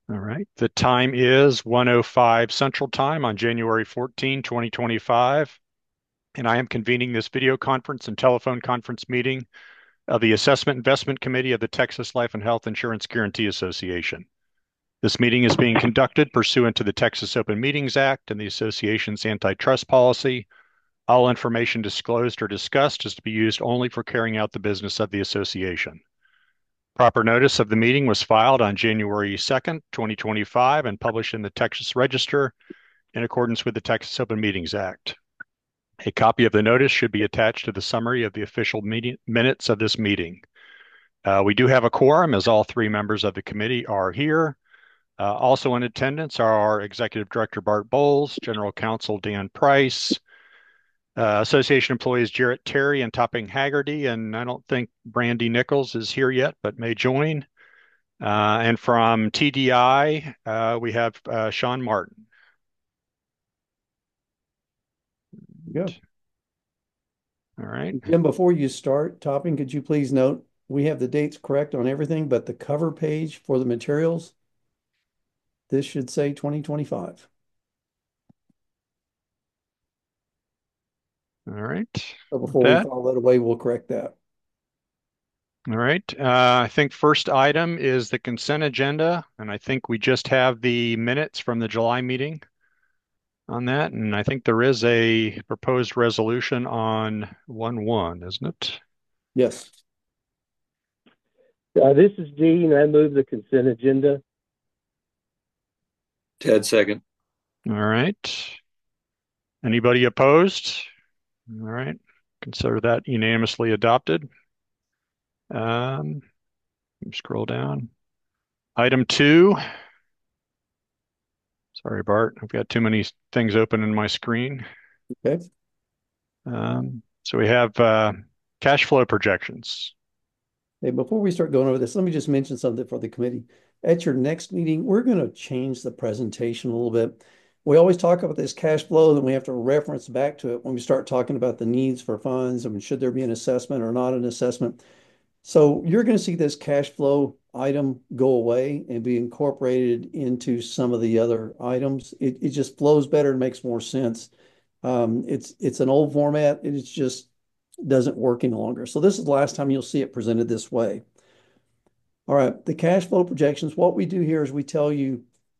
All right. The time is 1:05 Central Time on January 14, 2025, and I am convening this video conference and telephone conference meeting of the Assessment Investment Committee of the Texas Life and Health Insurance Guarantee Association. This meeting is being conducted pursuant to the Texas Open Meetings Act and the association's antitrust policy. All information disclosed or discussed is to be used only for carrying out the business of the association. Proper notice of the meeting was filed on January 2nd, 2025, and published in the Texas Register in accordance with the Texas Open Meetings Act. A copy of the notice should be attached to the summary of the official minutes of this meeting. We do have a quorum, as all three members of the committee are here. Also in attendance are our Executive Director Bart Bowles, General Counsel Dan Price, Association employees Jarrett Terry and Topping Haggerty, and I don't think Brandy Nichols is here yet, but may join. And from TDI, we have Sean Martin. Yeah. All right. Jim, before you start topping, could you please note we have the dates correct on everything, but the cover page for the materials, this should say 2025. All right. So With before we that, file that away, we'll correct that. all right. I think first item is the consent agenda, and I think we just have the minutes from the July meeting on that, and I think there is a proposed resolution on 1/1, isn't it? Yes. This is Dean. I move the consent agenda. Ted second. All right. Anybody opposed? All right. Consider that unanimously adopted. Um, Scroll down. Item 2. Sorry, Bart. I've got too many things open in my screen. Okay. So we have cash flow projections. Hey, before we start going over this, let me just mention something for the committee. At your next meeting, we're going to change the presentation a little bit. We always talk about this cash flow, then we have to reference back to it when we start talking about the needs for funds. I mean, should there be an assessment or not an assessment? So you're going to see this cash flow item go away and be incorporated into some of the other items. It just flows better and makes more sense. It's an old format. It just doesn't work any longer. So this is the last time you'll see it presented this way. All right, the cash flow projections. What we do here is we tell you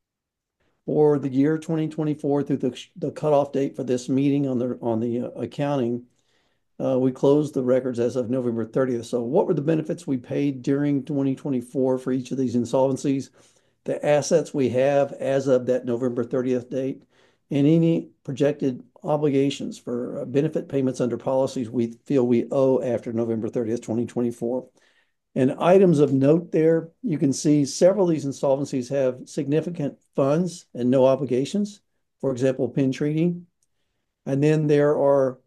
for the year 2024 through the cutoff date for this meeting on the accounting. We closed the records as of November 30th. So what were the benefits we paid during 2024 for each of these insolvencies, the assets we have as of that November 30th date, and any projected obligations for benefit payments under policies we feel we owe after November 30th, 2024. And items of note there, you can see several of these insolvencies have significant funds and no obligations. For example, Penn Treaty. And then there are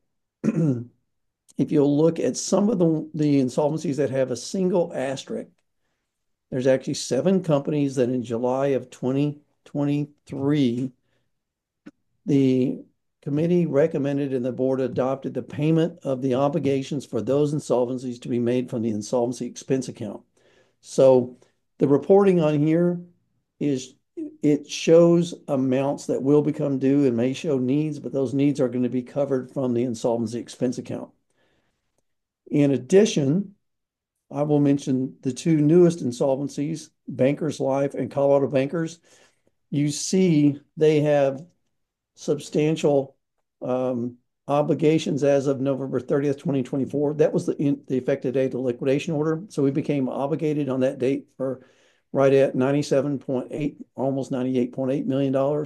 if you'll look at some of the insolvencies that have a single asterisk, there's actually 7 companies that in July of 2023, the committee recommended and the board adopted the payment of the obligations for those insolvencies to be made from the insolvency expense account. So the reporting on here is it shows amounts that will become due and may show needs, but those needs are going to be covered from the insolvency expense account. In addition, I will mention the 2 newest insolvencies, Bankers Life and Colorado Bankers. You see they have substantial obligations as of November 30th, 2024. That was the effective date of the liquidation order. So we became obligated on that date for right at 97.8, almost $98.8 million.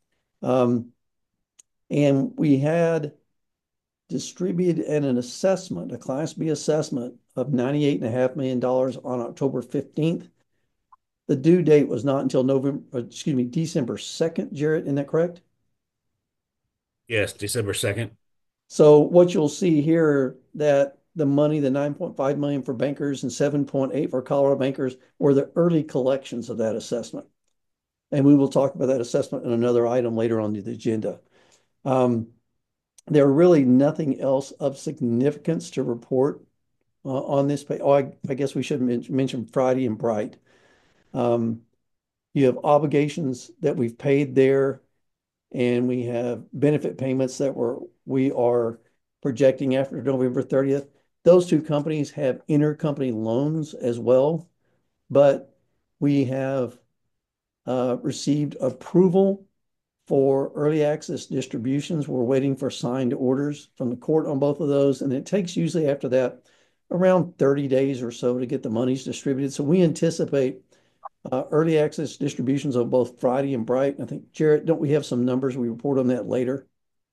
And we had distributed an assessment, a Class B assessment of $98.5 million on October 15th. The due date was not until December 2nd, Jarrett, isn't that correct? Yes, December 2nd. So what you'll see here that the money, the 9.5 million for bankers and 7.8 for Colorado bankers were the early collections of that assessment. And we will talk about that assessment in another item later on the agenda. There are really nothing else of significance to report on this page. Oh, I guess we should mention Friday and Bright. You have obligations that we've paid there, and we have benefit payments that we are projecting after November 30th. Those two companies have intercompany loans as well, but we have received approval for early access distributions. We're waiting for signed orders from the court on both of those, and it takes usually after that around 30 days or so to get the monies distributed. So we anticipate early access distributions of both Friday and Bright. I think, Jarrett, don't we have some numbers? We report on that later.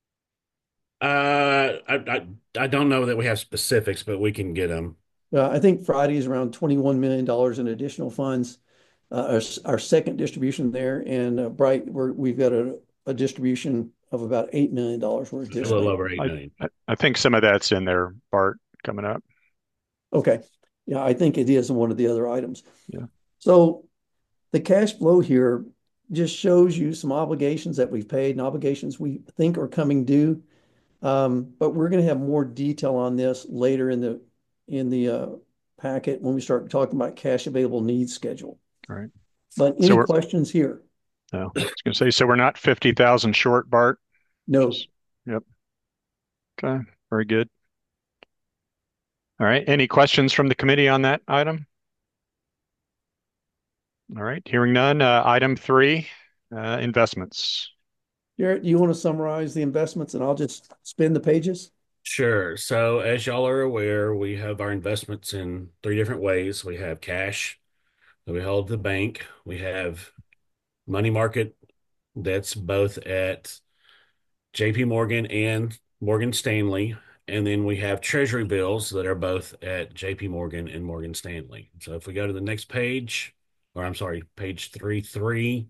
I don't know that we have specifics, but we can get them. I think Friday is around $21 million in additional funds. Our second distribution there, and Bright, we've got a distribution of about $8 million we're A little anticipating. over 8 million. I think some of that's in there, Bart, coming up. Okay. Yeah, I think it is in one of the other items. Yeah. So the cash flow here just shows you some obligations that we've paid and obligations we think are coming due. But we're going to have more detail on this later in the packet when we start talking about cash available needs schedule. All right. But So any questions here? No, I was going to say, so we're not 50,000 short, Bart? No. Yep. Okay, very good. All right, any questions from the committee on that item? All right, hearing none. Item 3, investments. Jarrett, do you want to summarize the investments and I'll just spin the pages? Sure. So as y'all are aware, we have our investments in 3 different ways. We have cash that we hold at the bank. We have money market that's both at JP Morgan and Morgan Stanley. And then we have treasury bills that are both at JP Morgan and Morgan Stanley. So if we go to the next page, or I'm sorry, page 3.3,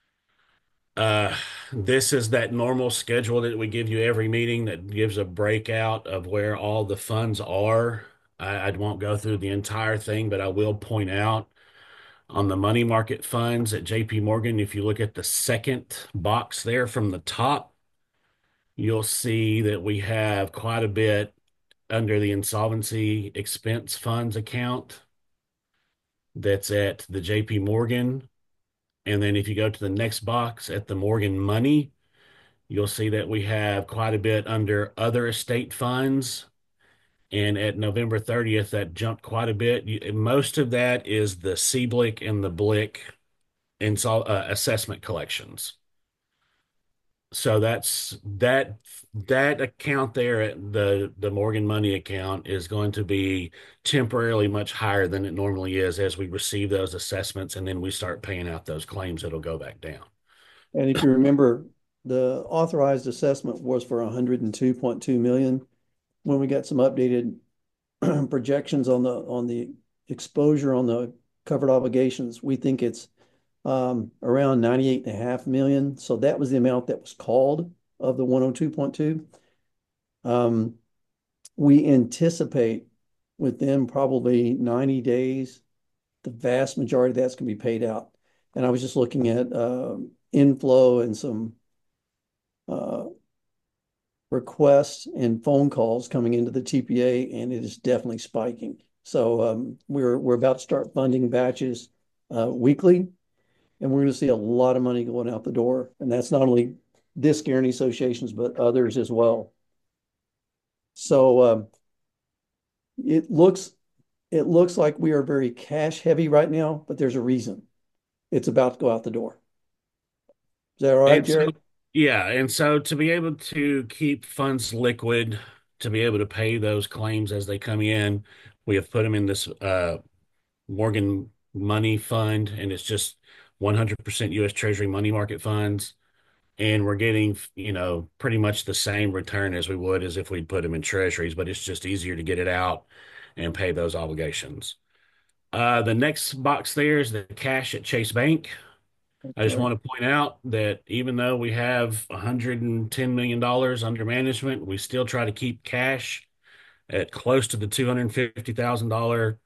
this is that normal schedule that we give you every meeting that gives a breakout of where all the funds are. I won't go through the entire thing, but I will point out on the money market funds at JP Morgan, if you look at the second box there from the top, you'll see that we have quite a bit under the insolvency expense funds account that's at the JP Morgan. And then if you go to the next box at the Morgan Money, you'll see that we have quite a bit under other estate funds. And at November 30th, that jumped quite a bit. Most of that is the CBLIC and the BLIC assessment collections. So that account there at the Morgan Money account is going to be temporarily much higher than it normally is as we receive those assessments and then we start paying out those claims, it'll go back down. And if you remember, the authorized assessment was for 102.2 million. When we got some updated projections on the exposure on the covered obligations, we think it's around 98.5 million. So that was the amount that was called of the 102.2. We anticipate within probably 90 days, the vast majority of that's going to be paid out. And I was just looking at inflow and some requests and phone calls coming into the TPA, and it is definitely spiking. So we're about to start funding batches weekly, and we're going to see a lot of money going out the door. And that's not only this guarantee associations, but others as well. So it looks like we are very cash heavy right now, but there's a reason. It's about to go out the door. Is that all right, Jared? Yeah, and so to be able to keep funds liquid, to be able to pay those claims as they come in, we have put them in this Morgan Money Fund, and it's just 100% U.S. Treasury money market funds. And we're getting, pretty much the same return as we would as if we'd put them in treasuries, but it's just easier to get it out and pay those obligations. The next box there is the cash at Chase Bank. I just want to point out that even though we have $110 million under management, we still try to keep cash at close to the $250,000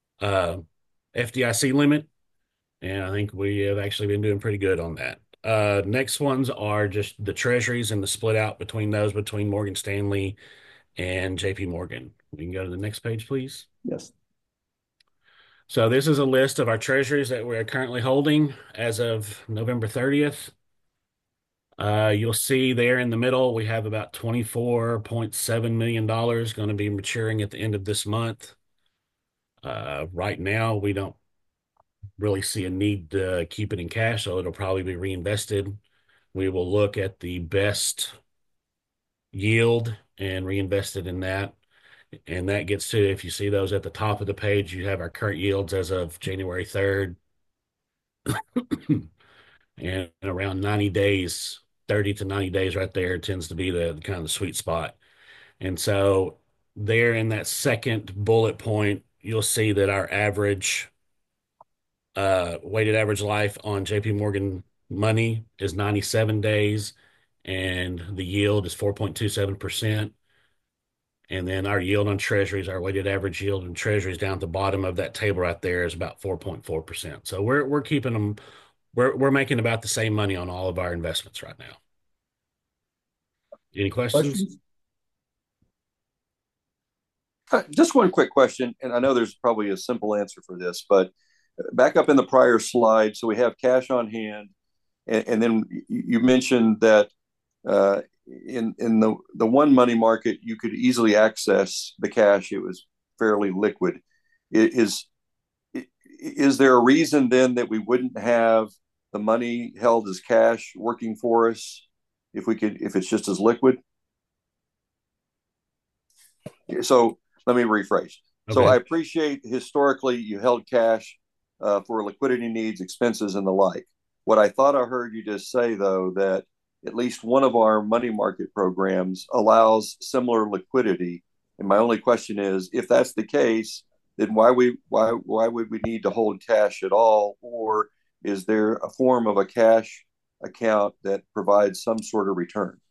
FDIC limit. And I think we have actually been doing pretty good on that. Next ones are just the treasuries and the split out between those between Morgan Stanley and JP Morgan. We can go to the next page, please. Yes. So this is a list of our treasuries that we're currently holding as of November 30th. You'll see there in the middle, we have about $24.7 million going to be maturing at the end of this month. Right now, we don't really see a need to keep it in cash, so it'll probably be reinvested. We will look at the best yield and reinvest it in that. And that gets to, if you see those at the top of the page, you have our current yields as of January 3rd. And around 90 days, 30 to 90 days right there tends to be the kind of the sweet spot. And so there in that second bullet point, you'll see that our average weighted average life on JP Morgan money is 97 days and the yield is 4.27%. And then our yield on treasuries, our weighted average yield on treasuries down at the bottom of that table right there is about 4.4%. So we're keeping them, we're making about the same money on all of our investments right now. Any questions? Questions? Just one quick question, and I know there's probably a simple answer for this, but back up in the prior slide, so we have cash on hand, and then you mentioned that in the one money market, you could easily access the cash. It was fairly liquid. Is there a reason then that we wouldn't have the money held as cash working for us if it's just as liquid? So let me rephrase. Okay. So I appreciate historically you held cash for liquidity needs, expenses, and the like. What I thought I heard you just say, though, that at least one of our money market programs allows similar liquidity. And my only question is, if that's the case, then why would we need to hold cash at all? Or is there a form of a cash account that provides some sort of return?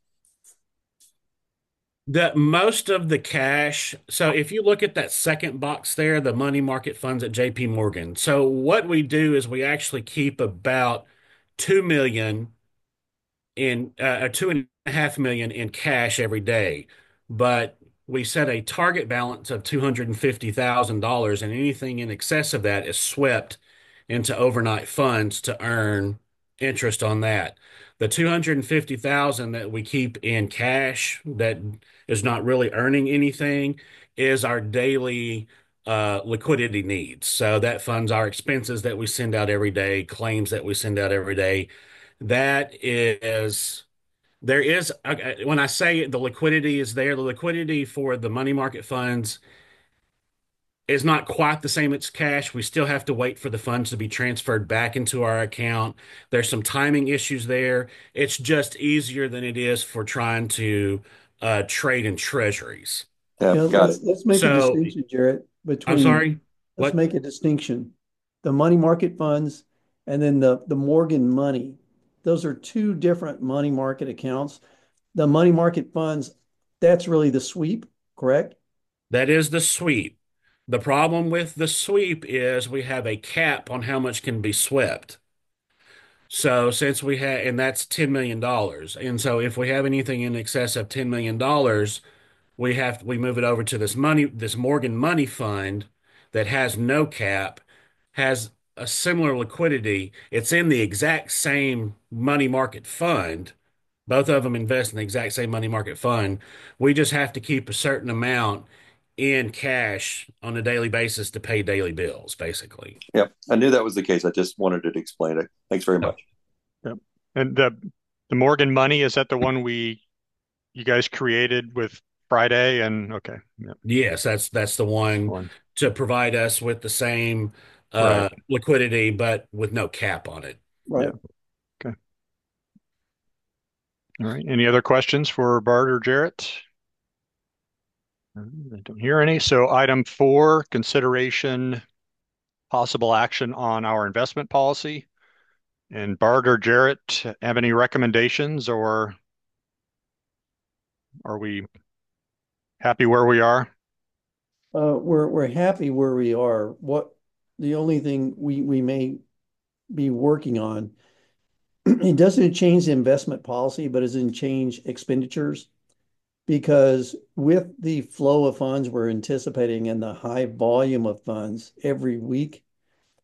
Most of the cash. So if you look at that second box there, the money market funds at JP Morgan. So what we do is we actually keep about 2 million in 2.5 million in cash every day. But we set a target balance of $250,000, and anything in excess of that is swept into overnight funds to earn interest on that. The 250,000 that we keep in cash that is not really earning anything is our daily liquidity needs. So that funds our expenses that we send out every day, claims that we send out every day. That is, there is, when I say the liquidity is there, the liquidity for the money market funds is not quite the same as cash. We still have to wait for the funds to be transferred back into our account. There's some timing issues there. It's just easier than it is for trying to trade in treasuries. Yeah, got it. Let's make a distinction, Jarrett, I'm sorry? Let's make a distinction. The money market funds and then the Morgan money. Those are two different money market accounts. The money market funds, that's really the sweep, correct? That is the sweep. The problem with the sweep is we have a cap on how much can be swept. So since we have, and that's $10 million. And so if we have anything in excess of $10 million, we move it over to this Morgan money fund that has no cap, has a similar liquidity. It's in the exact same money market fund. Both of them invest in the exact same money market fund. We just have to keep a certain amount in cash on a daily basis to pay daily bills, basically. Yep, I knew that was the case. I just wanted to explain it. Thanks very much. Yep. And the Morgan money, is that the one you guys created with Friday? And okay. Yep. Yes, that's the one to provide us with the same Right. liquidity, but with no cap on it. Right. Yeah. Okay. All right. Any other questions for Bart or Jarrett? I don't hear any. So item 4, consideration, possible action on our investment policy. And Bart or Jarrett, have any recommendations, or are we happy where we are? We're happy where we are. The only thing we may be working on, it doesn't change the investment policy, but it doesn't change expenditures. Because with the flow of funds we're anticipating and the high volume of funds every week,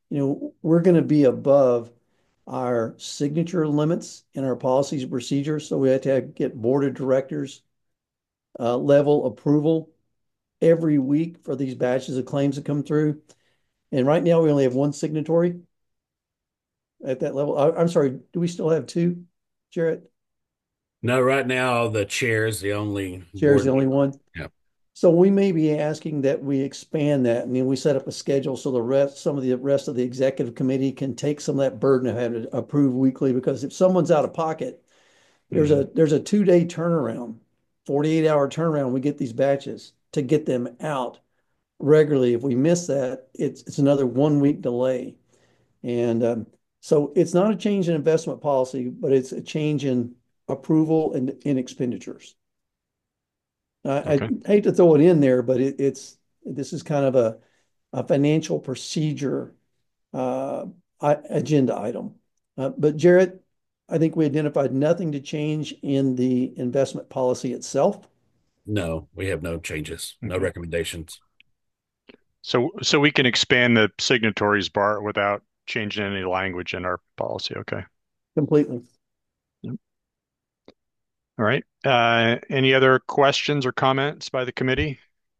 we're going to be above our signature limits in our policies and procedures. So we have to get board of directors level approval every week for these batches of claims that come through. And right now we only have one signatory at that level. I'm sorry, do we still have two, Jarrett? No, right now the chair is the only Chair's the board only member. one. Yeah. So we may be asking that we expand that. I mean, we set up a schedule so some of the rest of the executive committee can take some of that burden of having to approve weekly, because if someone's out of pocket, Mhm. there's a 2 day turnaround, 48-hour turnaround. We get these batches to get them out regularly. If we miss that, it's another 1 week delay. And so it's not a change in investment policy, but it's a change in approval and in expenditures. I Okay. hate to throw it in there, but this is kind of a financial procedure uh, agenda item. But Jarrett, I think we identified nothing to change in the investment policy itself. No, we have no changes, no Okay. recommendations. So we can expand the signatories bar without changing any language in our policy. Okay. Completely. Yep. All right. Any other questions or comments by the committee?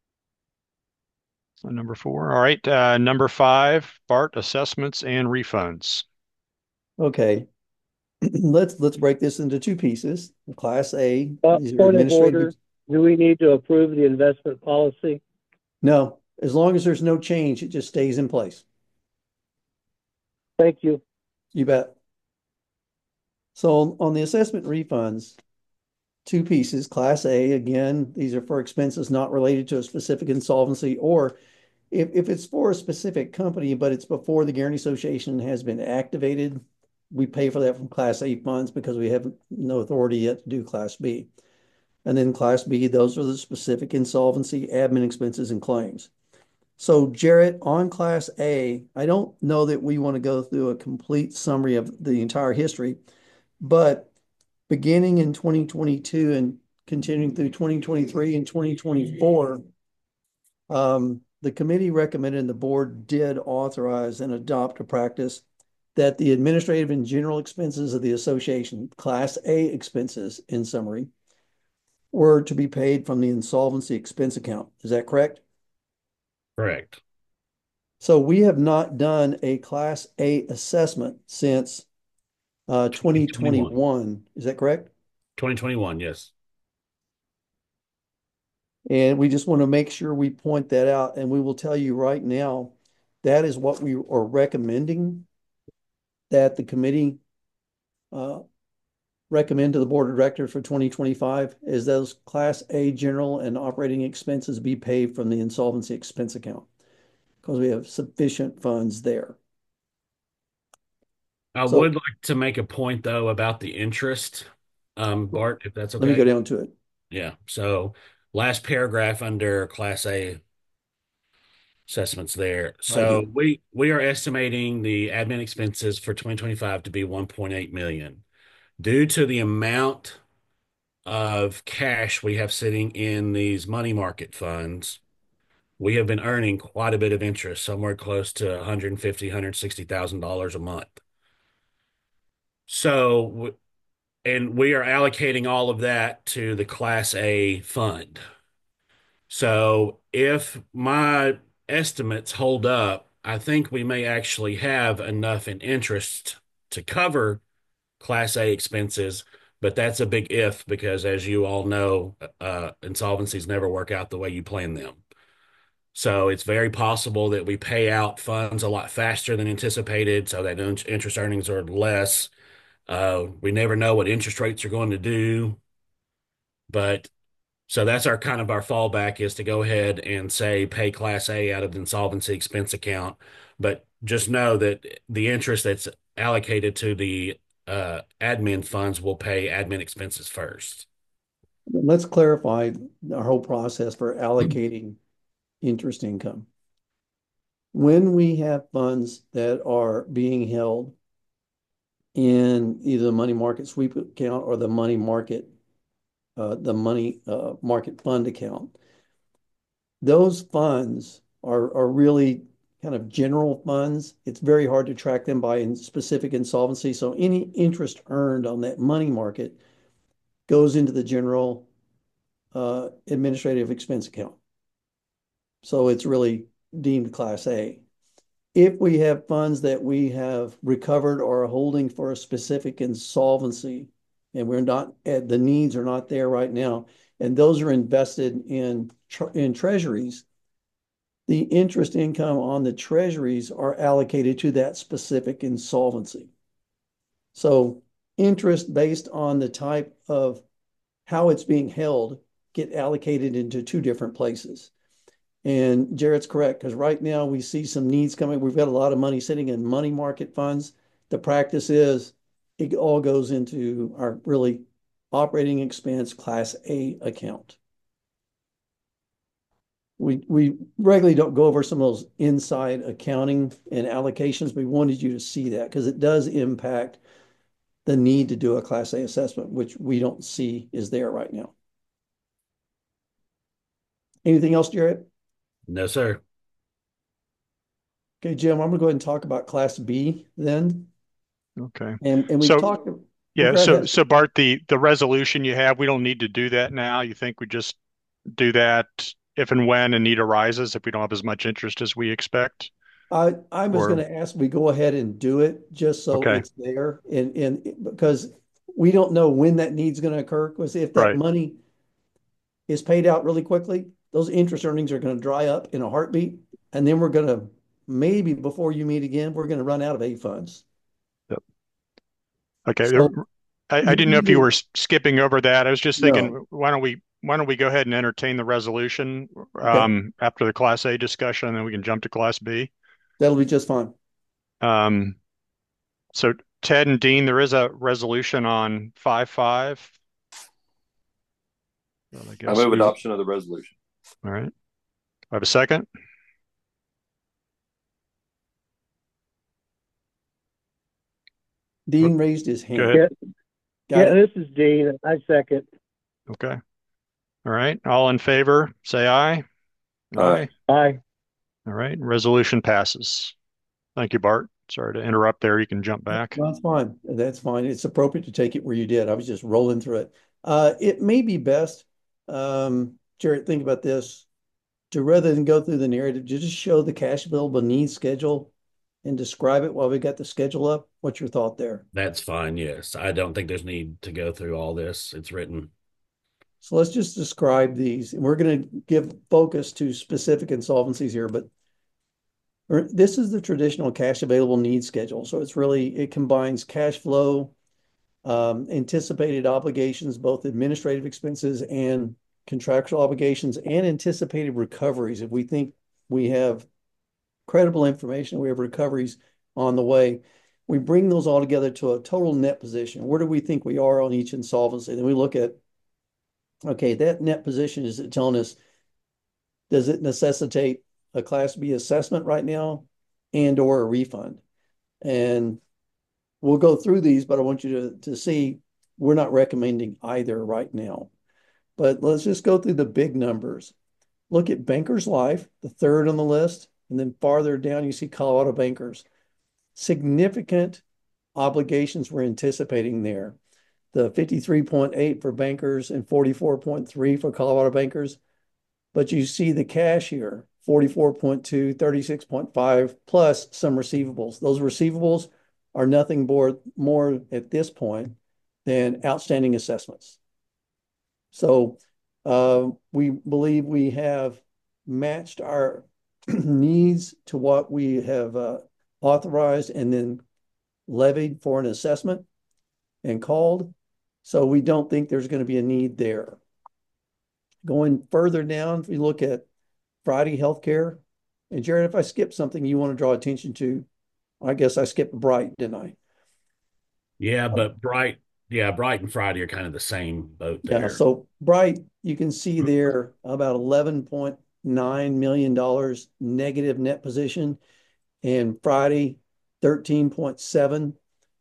So number 4. All right. Number 5, Bart, assessments and refunds. Okay. Let's break this into two pieces. Class A, these are Point of administrative. order, do we need to approve the investment policy? No, as long as there's no change, it just stays in place. Thank you. You bet. So on the assessment refunds, two pieces. Class A, again, these are for expenses not related to a specific insolvency, or if it's for a specific company, but it's before the Guarantee Association has been activated, we pay for that from Class A funds because we have no authority yet to do Class B. And then Class B, those are the specific insolvency, admin expenses, and claims. So Jarrett, on Class A, I don't know that we want to go through a complete summary of the entire history, but beginning in 2022 and continuing through 2023 and 2024, the committee recommended and the board did authorize and adopt a practice that the administrative and general expenses of the association, Class A expenses in summary, were to be paid from the insolvency expense account. Is that correct? Correct. So we have not done a Class A assessment since 2021. 2021. Is that correct? 2021, yes. And we just want to make sure we point that out. And we will tell you right now, that is what we are recommending that the committee uh, recommend to the board of directors for 2025 is those Class A general and operating expenses be paid from the insolvency expense account because we have sufficient funds there. I So would like to make a point though about the interest, Bart, if that's let me go okay. down to it. Yeah. So last paragraph under Class A assessments there. Right So here. we are estimating the admin expenses for 2025 to be 1.8 million. Due to the amount of cash we have sitting in these money market funds, we have been earning quite a bit of interest, somewhere close to 150, $160,000 a month. So, and we are allocating all of that to the Class A fund. So if my estimates hold up, I think we may actually have enough in interest to cover Class A expenses, but that's a big if because, as you all know, insolvencies never work out the way you plan them. So it's very possible that we pay out funds a lot faster than anticipated, so that interest earnings are less. We never know what interest rates are going to do, but so that's our kind of our fallback is to go ahead and say pay Class A out of the insolvency expense account, but just know that the interest that's allocated to the admin funds will pay admin expenses first. Let's clarify our whole process for allocating interest income. When we have funds that are being held in either the money market sweep account or the money market market fund account, those funds are really kind of general funds, it's very hard to track them by specific insolvency. So any interest earned on that money market goes into the general administrative expense account. So it's really deemed Class A. If we have funds that we have recovered or are holding for a specific insolvency, and we're not, the needs are not there right now, and those are invested in treasuries, the interest income on the treasuries are allocated to that specific insolvency. So interest based on the type of how it's being held get allocated into two different places. And Jared's correct, because right now we see some needs coming. We've got a lot of money sitting in money market funds. The practice is it all goes into our really operating expense Class A account. We regularly don't go over some of those inside accounting and allocations. We wanted you to see that because it does impact the need to do a Class A assessment, which we don't see is there right now. Anything else, Jared? No, sir. Okay, Jim, I'm gonna go ahead and talk about Class B then. Okay. And we've So talked. yeah, Go ahead. so Bart, the resolution you have, we don't need to do that now. You think we just do that if and when a need arises, if we don't have as much interest as we expect? I was Or going to ask we go ahead and do it just so okay, it's there, and because we don't know when that need's going to occur. Because if that right. money is paid out really quickly, those interest earnings are going to dry up in a heartbeat, and then we're going to maybe before you meet again, we're going to run out of A funds. Yep. Okay. So I you didn't know if you either were skipping over that. I was just no, thinking, why don't we go ahead and entertain the resolution okay, after the Class A discussion, and then we can jump to Class B. that'll be just fine. Um, so Ted and Dean, there is a resolution on 5-5. Well, I I guess move we, adoption of the resolution. all right. I have a second. Dean raised his Go hand. ahead. Yeah, Got yeah, it? this is Dean. I second. Okay. All right. All in favor, say aye. Uh, Aye. Aye. All right. Resolution passes. Thank you, Bart. Sorry to interrupt there. You can jump back. No, that's fine. That's fine. It's appropriate to take it where you did. I was just rolling through it. It may be best, Jared, think about this, to rather than go through the narrative, to just show the cash available needs schedule and describe it while we got the schedule up. What's your thought there? That's fine. Yes. I don't think there's need to go through all this. It's written. So let's just describe these. And we're going to give focus to specific insolvencies here, but this is the traditional cash available needs schedule. So it's really, it combines cash flow, anticipated obligations, both administrative expenses and contractual obligations, and anticipated recoveries. If we think we have credible information, we have recoveries on the way, we bring those all together to a total net position. Where do we think we are on each insolvency? Then we look at, okay, that net position, is it telling us, does it necessitate a Class B assessment right now and or a refund? And we'll go through these, but I want you to see we're not recommending either right now. But let's just go through the big numbers. Look at Bankers Life, the third on the list, and then farther down you see Colorado Bankers. Significant obligations we're anticipating there. The 53.8 for Bankers and 44.3 for Colorado Bankers. But you see the cash here, 44.2, 36.5, plus some receivables. Those receivables are nothing more at this point than outstanding assessments. So we believe we have matched our needs to what we have authorized and then levied for an assessment and called. So we don't think there's going to be a need there. Going further down, if we look at Friday Healthcare, and Jared, if I skip something you want to draw attention to, I guess I skipped Bright, didn't I? Yeah, but Bright and Friday are kind of the same boat Yeah, there. so Bright, you can see there about $11.9 million negative net position, and Friday 13.7.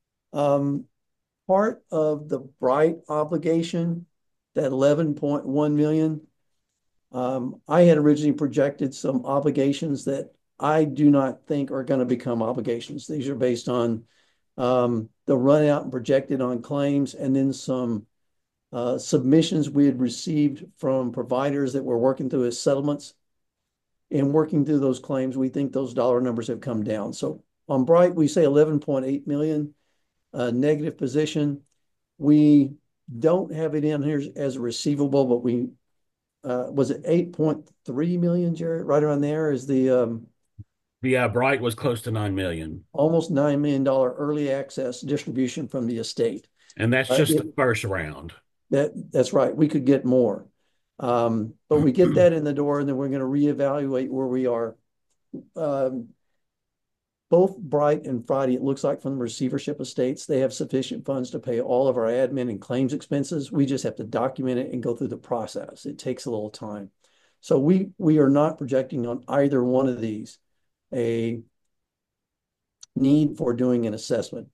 Part of the Bright obligation, that 11.1 million, I had originally projected some obligations that I do not think are going to become obligations. These are based on the run out and projected on claims, and then some submissions we had received from providers that were working through as settlements. And working through those claims, we think those dollar numbers have come down. So on Bright, we say 11.8 million negative position. We don't have it in here as a receivable, but we was it 8.3 million, Jared? Right around there is the Yeah, Bright was close to 9 million. almost $9 million early access distribution from the estate. And that's just the first round. That's right. We could get more. But we get that in the door, and then we're going to reevaluate where we are. Both Bright and Friday, it looks like from the receivership estates, they have sufficient funds to pay all of our admin and claims expenses. We just have to document it and go through the process. It takes a little time. So we are not projecting on either one of these a need for doing an assessment.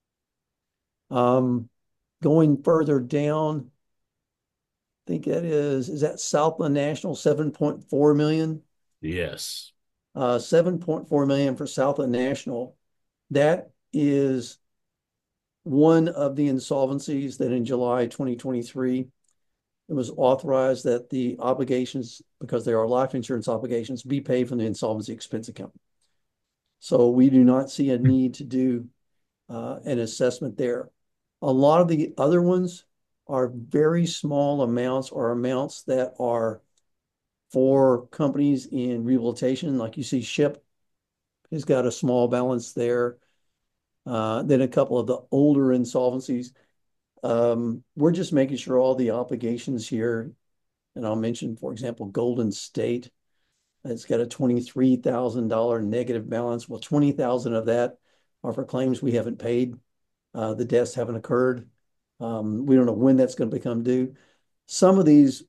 Going further down, I think is that Southland National 7.4 million? Yes. 7.4 million for Southland National. That is one of the insolvencies that in July 2023, it was authorized that the obligations, because there are life insurance obligations, be paid from the insolvency expense account. So we do not see a need to do an assessment there. A lot of the other ones are very small amounts or amounts that are for companies in rehabilitation. Like you see SHIP has got a small balance there. Then a couple of the older insolvencies. We're just making sure all the obligations here, and I'll mention, for example, Golden State. It's got a $23,000 negative balance. Well, 20,000 of that are for claims we haven't paid. The deaths haven't occurred. We don't know when that's going to become due. Some of these,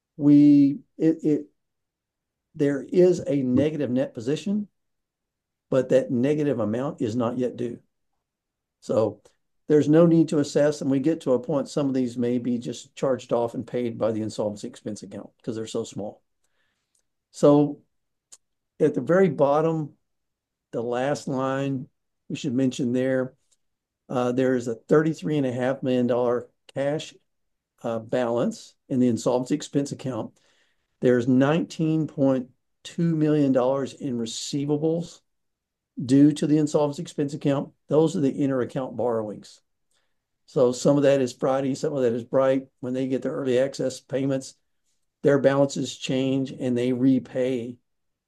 there is a negative net position, but that negative amount is not yet due. So there's no need to assess, and we get to a point, some of these may be just charged off and paid by the insolvency expense account because they're so small. So at the very bottom, the last line, we should mention there is a $33.5 million cash balance in the insolvency expense account. There's $19.2 million in receivables due to the insolvency expense account. Those are the inter-account borrowings. So some of that is Friday, some of that is Bright. When they get their early access payments, their balances change and they repay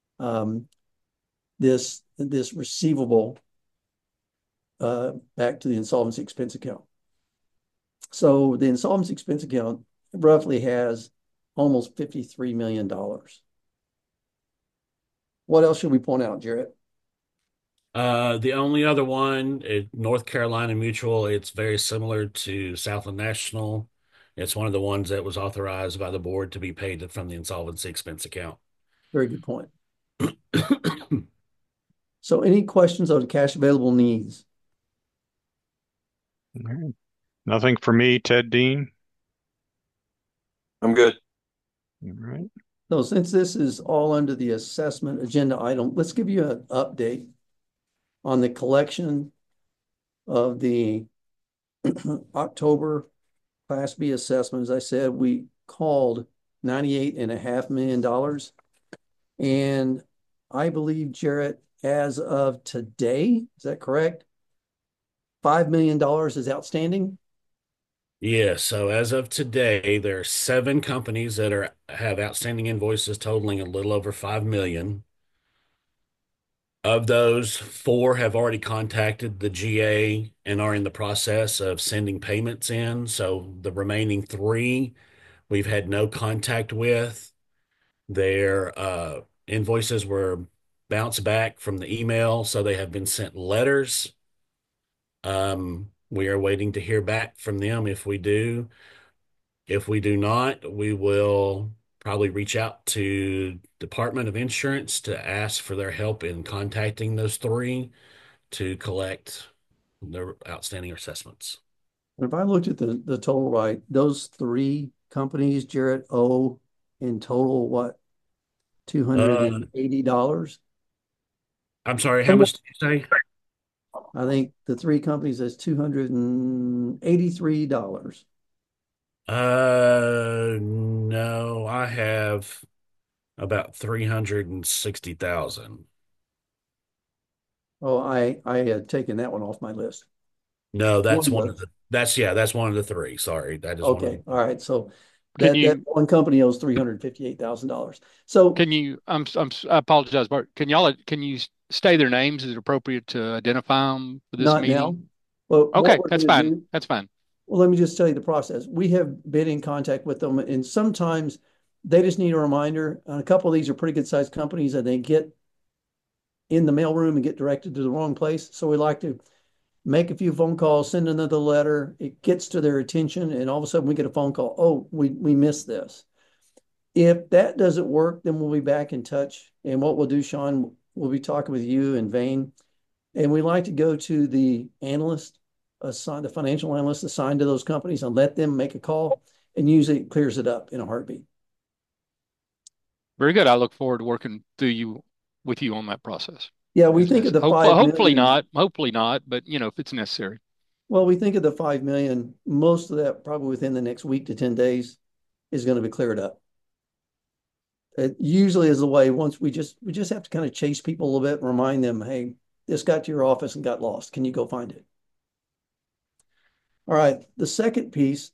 this receivable back to the insolvency expense account. So the insolvency expense account roughly has almost $53 million. What else should we point out, Jarrett? The only other one, North Carolina Mutual, it's very similar to Southland National. It's one of the ones that was authorized by the board to be paid from the insolvency expense account. Very good point. So any questions on cash available needs? All right. Nothing for me, Ted Dean. I'm good. All right. So since this is all under the assessment agenda item, let's give you an update on the collection of the October Class B assessment. As I said, we called $98.5 million. And I believe, Jarrett, as of today, is that correct? $5 million is outstanding? Yeah, so as of today, there are 7 companies that have outstanding invoices totaling a little over 5 million. Of those, 4 have already contacted the GA and are in the process of sending payments in. So the remaining 3 we've had no contact with. Their invoices were bounced back from the email, so they have been sent letters. We are waiting to hear back from them if we do. If we do not, we will probably reach out to Department of Insurance to ask for their help in contacting those 3 to collect their outstanding assessments. If I looked at the total right, those 3 companies, Jarrett, owe in total what? $280? I'm sorry, how much did you say? I think the three companies is $283. No, I have about 360,000. Oh, I had taken that one off my list. No, One was. that's one of the three. Sorry, that is one of Okay, the. all right. So Can that you one company owes $358,000. So can you I apologize, Bart. Can you stay their names? Is it appropriate to identify them for this not now. meeting? But what Okay, we're that's going to fine. do, That's fine. well, let me just tell you the process. We have been in contact with them, and sometimes they just need a reminder. And a couple of these are pretty good sized companies, and they get in the mailroom and get directed to the wrong place. So we like to make a few phone calls, send another letter. It gets to their attention, and all of a sudden we get a phone call. Oh, we missed this. If that doesn't work, then we'll be back in touch. And what we'll do, Sean, we'll be talking with you and Vane. And we like to go to the analyst assigned, the financial analyst assigned to those companies and let them make a call. And usually it clears it up in a heartbeat. Very good. I look forward to working with you on that process Yeah, we as think of the necessary. Hopefully, 5 million. hopefully not, but if it's necessary. Well, we think of the 5 million, most of that probably within the next week to 10 days is going to be cleared up. It usually is the way. Once we just have to kind of chase people a little bit and remind them, hey, this got to your office and got lost. Can you go find it? All right. The second piece,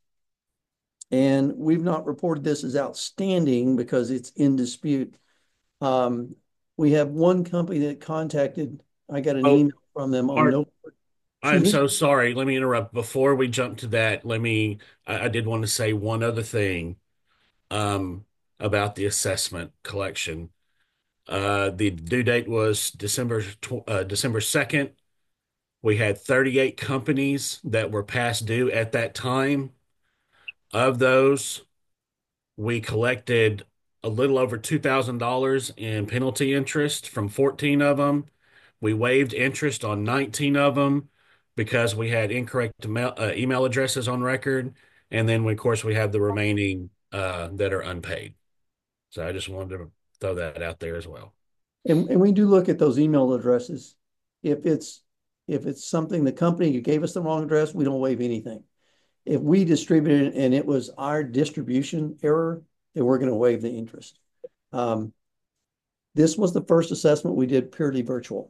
and we've not reported this as outstanding because it's in dispute. Um, we have one company that contacted. I got an Oh, email from them on Art, no. Excuse I'm me. so sorry. Let me interrupt. Before we jump to that, I did want to say one other thing um, about the assessment collection. The due date was December 2nd. We had 38 companies that were past due at that time. Of those, we collected a little over $2,000 in penalty interest from 14 of them. We waived interest on 19 of them because we had incorrect email addresses on record. And then, of course, we have the remaining that are unpaid. So I just wanted to throw that out there as well. And we do look at those email addresses. If it's if it's something the company gave us the wrong address, we don't waive anything. If we distributed it and it was our distribution error, then we're going to waive the interest. Um, this was the first assessment we did purely virtual.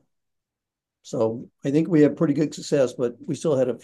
So I think we had pretty good success, but we still had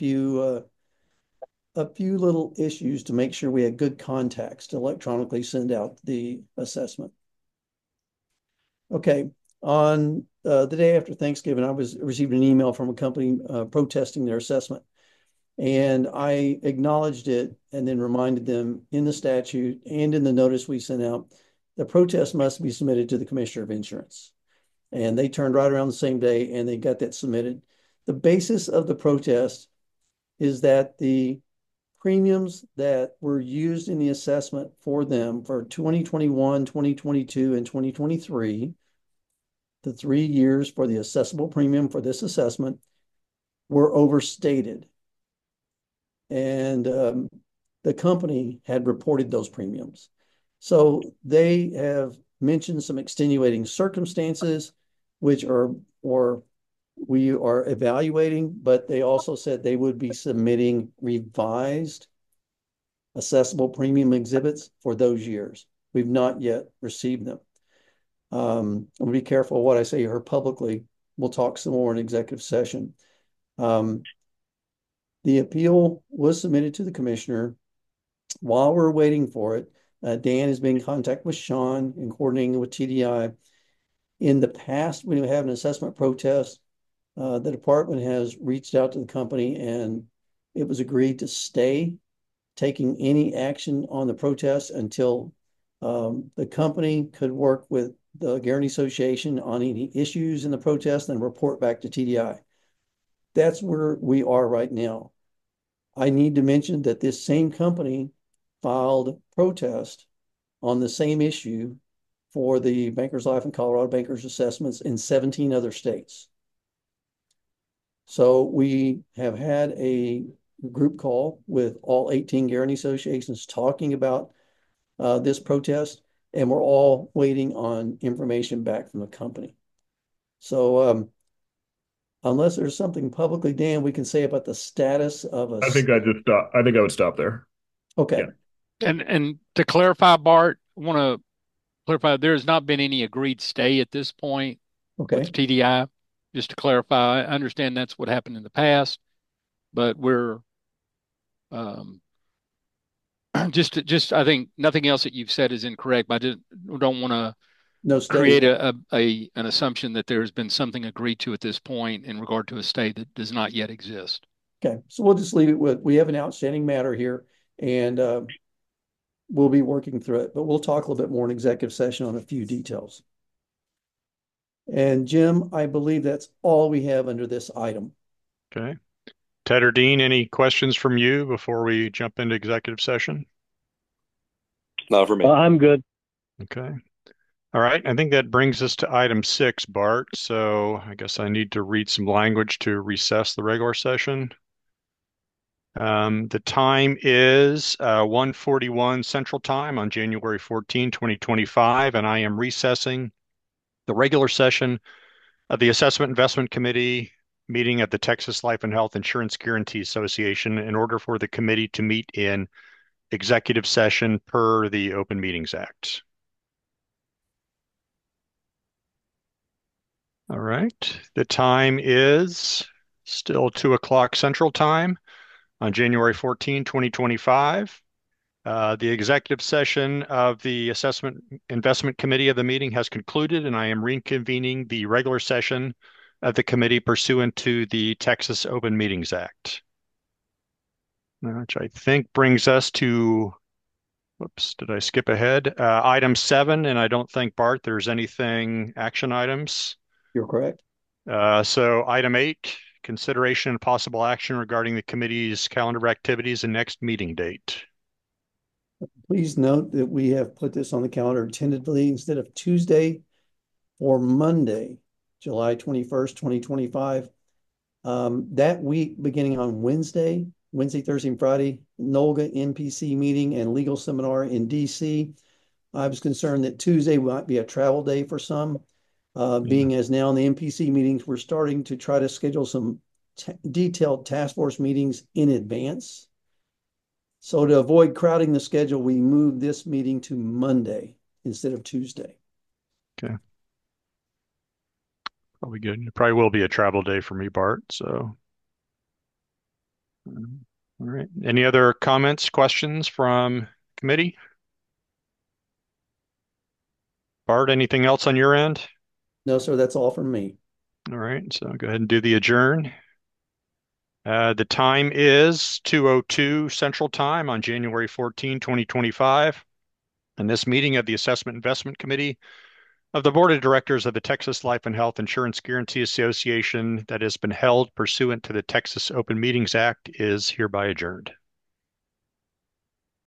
a few little issues to make sure we had good contacts to electronically send out the assessment. Okay, on the day after Thanksgiving, I received an email from a company protesting their assessment. And I acknowledged it and then reminded them in the statute and in the notice we sent out, the protest must be submitted to the Commissioner of Insurance. And they turned right around the same day and they got that submitted. The basis of the protest is that the premiums that were used in the assessment for them for 2021, 2022, and 2023, the 3 years for the assessable premium for this assessment, were overstated. And the company had reported those premiums. So they have mentioned some extenuating circumstances, which are, or we are evaluating, but they also said they would be submitting revised assessable premium exhibits for those years. We've not yet received them. I'll be careful what I say here publicly. We'll talk some more in executive session. The appeal was submitted to the commissioner. While we're waiting for it, Dan has been in contact with Sean and coordinating with TDI. In the past, when we have an assessment protest, the department has reached out to the company and it was agreed to stay taking any action on the protest until the company could work with the Guarantee Association on any issues in the protest and report back to TDI. That's where we are right now. I need to mention that this same company filed protest on the same issue for the Bankers Life and Colorado Bankers assessments in 17 other states. So we have had a group call with all 18 guarantee associations talking about this protest, and we're all waiting on information back from the company. So unless there's something publicly, Dan, we can say about the status of I think I just stop. I think I would stop there. Okay. Yeah. And to clarify, Bart, I want to clarify there has not been any agreed stay at this point Okay. with TDI. Just to clarify, I understand that's what happened in the past, but we're um, just I think nothing else that you've said is incorrect. But I just don't want to No stay. create an assumption that there's been something agreed to at this point in regard to a stay that does not yet exist. Okay. So we'll just leave it with, we have an outstanding matter here and we'll be working through it, but we'll talk a little bit more in executive session on a few details. And Jim, I believe that's all we have under this item. Okay. Ted or Dean, any questions from you before we jump into executive session? Not for me. I'm good. Okay. All right. I think that brings us to item 6, Bart. So I guess I need to read some language to recess the regular session. The time is 1:41 Central Time on January 14, 2025, and I am recessing the regular session of the Assessment Investment Committee meeting of the Texas Life and Health Insurance Guarantee Association in order for the committee to meet in executive session per the Open Meetings Act. All right. The time is still 2 o'clock Central Time on January 14, 2025. The executive session of the Assessment Investment Committee of the meeting has concluded, and I am reconvening the regular session of the committee pursuant to the Texas Open Meetings Act, which I think brings us to, whoops, did I skip ahead? Item 7, and I don't think, Bart, there's anything action items. You're correct. So item 8, consideration and possible action regarding the committee's calendar of activities and next meeting date. Please note that we have put this on the calendar tentatively instead of Tuesday or Monday, July 21st, 2025. That week, beginning on Wednesday, Thursday, and Friday, NOLGA NPC meeting and legal seminar in DC. I was concerned that Tuesday might be a travel day for some. Being as now in the NPC meetings, we're starting to try to schedule some detailed task force meetings in advance. So to avoid crowding the schedule, we moved this meeting to Monday instead of Tuesday. Okay. Probably good. It probably will be a travel day for me, Bart. So, all right. Any other comments, questions from committee? Bart, anything else on your end? No, sir, that's all from me. All right. So go ahead and do the adjourn. The time is 2:02 Central Time on January 14, 2025. And this meeting of the Assessment Investment Committee of the Board of Directors of the Texas Life and Health Insurance Guarantee Association that has been held pursuant to the Texas Open Meetings Act is hereby adjourned.